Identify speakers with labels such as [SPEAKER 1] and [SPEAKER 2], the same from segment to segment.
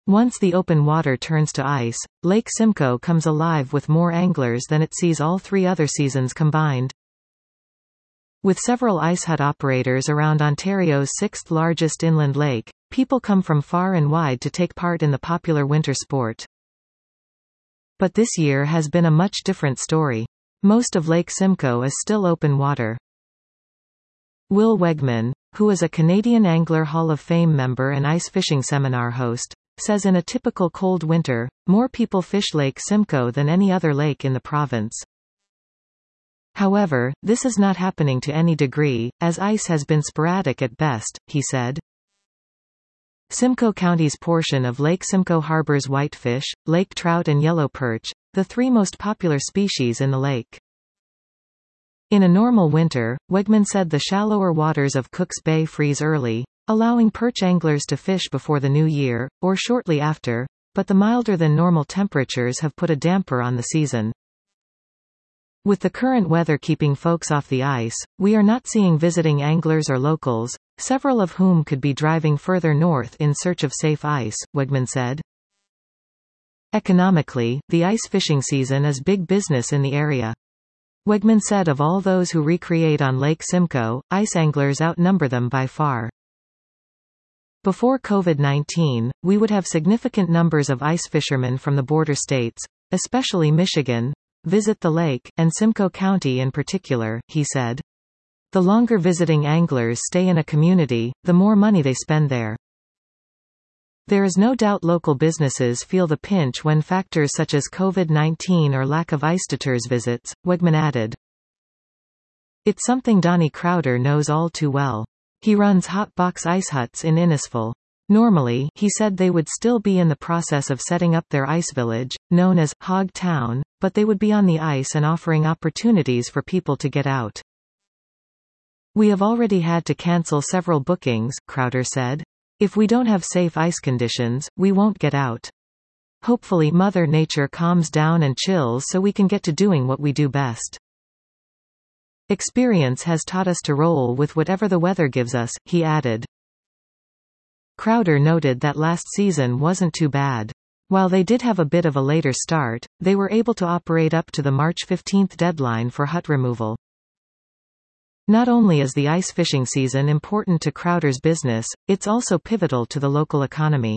[SPEAKER 1] Once the open water turns to ice, Lake Simcoe comes alive with more anglers than it sees all 3 other seasons combined. With several ice hut operators around Ontario's 6th largest inland lake, people come from far and wide to take part in the popular winter sport. But this year has been a much different story. Most of Lake Simcoe is still open water. Will Wegman, who is a Canadian Angler Hall of Fame member and ice fishing seminar host, says in a typical cold winter, more people fish Lake Simcoe than any other lake in the province. However, this is not happening to any degree, as ice has been sporadic at best, he said. Simcoe County's portion of Lake Simcoe harbors whitefish, lake trout and yellow perch, the 3 most popular species in the lake. In a normal winter, Wegman said the shallower waters of Cook's Bay freeze early, allowing perch anglers to fish before the new year, or shortly after, but the milder than normal temperatures have put a damper on the season. With the current weather keeping folks off the ice, we are not seeing visiting anglers or locals, several of whom could be driving further north in search of safe ice, Wegman said. Economically, the ice fishing season is big business in the area. Wegman said of all those who recreate on Lake Simcoe, ice anglers outnumber them by far. Before COVID-19, we would have significant numbers of ice fishermen from the border states, especially Michigan, visit the lake, and Simcoe County in particular, he said. The longer visiting anglers stay in a community, the more money they spend there. There is no doubt local businesses feel the pinch when factors such as COVID-19 or lack of ice deters visits, Wegman added. It's something Donnie Crowder knows all too well. He runs Hot Box Ice Huts in Innisfil. Normally, he said they would still be in the process of setting up their ice village, known as Hog Town, but they would be on the ice and offering opportunities for people to get out. We have already had to cancel several bookings, Crowder said. If we don't have safe ice conditions, we won't get out. Hopefully Mother Nature calms down and chills so we can get to doing what we do best. Experience has taught us to roll with whatever the weather gives us, he added. Crowder noted that last season wasn't too bad. While they did have a bit of a later start, they were able to operate up to the March 15 deadline for hut removal. Not only is the ice fishing season important to Crowder's business, it's also pivotal to the local economy.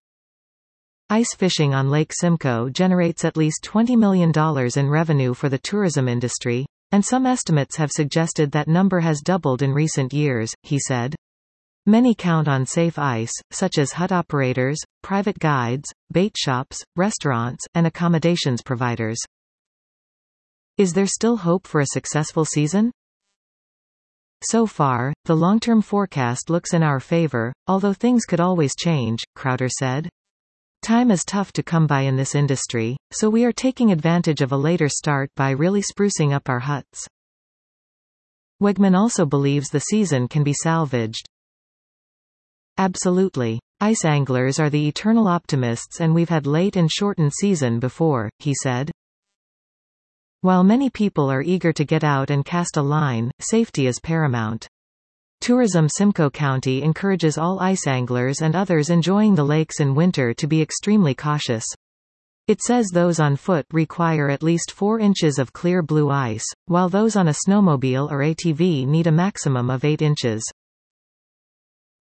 [SPEAKER 1] Ice fishing on Lake Simcoe generates at least $20 million in revenue for the tourism industry, and some estimates have suggested that number has doubled in recent years, he said. Many count on safe ice, such as hut operators, private guides, bait shops, restaurants, and accommodations providers. Is there still hope for a successful season? So far, the long-term forecast looks in our favor, although things could always change, Crowder said. Time is tough to come by in this industry, so we are taking advantage of a later start by really sprucing up our huts. Wegman also believes the season can be salvaged. Absolutely. Ice anglers are the eternal optimists, and we've had late and shortened season before, he said. While many people are eager to get out and cast a line, safety is paramount. Tourism Simcoe County encourages all ice anglers and others enjoying the lakes in winter to be extremely cautious. It says those on foot require at least 4 inches of clear blue ice, while those on a snowmobile or ATV need a maximum of 8 inches.